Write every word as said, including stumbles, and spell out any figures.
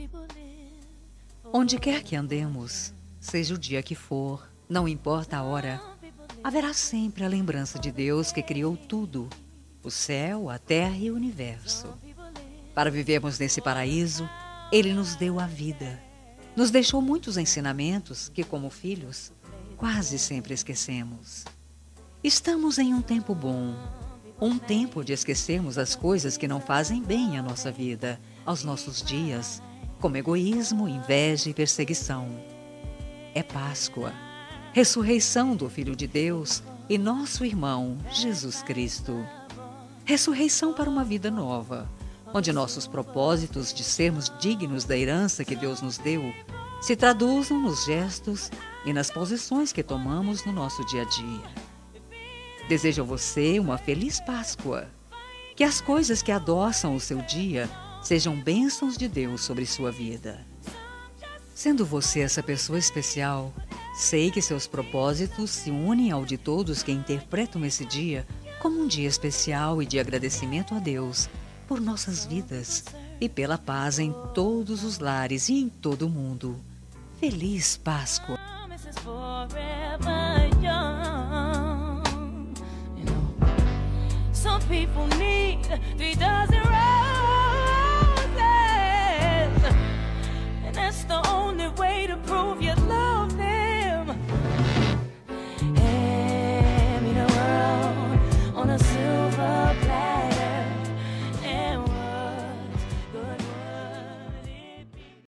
Onde quer que andemos, seja o dia que for, não importa a hora, haverá sempre a lembrança de Deus que criou tudo, o céu, a terra e o universo. Para vivermos nesse paraíso, Ele nos deu a vida. Nos deixou muitos ensinamentos que, como filhos, quase sempre esquecemos. Estamos em um tempo bom, um tempo de esquecermos as coisas que não fazem bem à nossa vida, aos nossos dias, como egoísmo, inveja e perseguição. É Páscoa, ressurreição do Filho de Deus e nosso irmão, Jesus Cristo. Ressurreição para uma vida nova, onde nossos propósitos de sermos dignos da herança que Deus nos deu se traduzam nos gestos e nas posições que tomamos no nosso dia a dia. Desejo a você uma feliz Páscoa. Que as coisas que adoçam o seu dia sejam bênçãos de Deus sobre sua vida. Sendo você essa pessoa especial, sei que seus propósitos se unem ao de todos que interpretam esse dia como um dia especial e de agradecimento a Deus por nossas vidas e pela paz em todos os lares e em todo o mundo. Feliz Páscoa!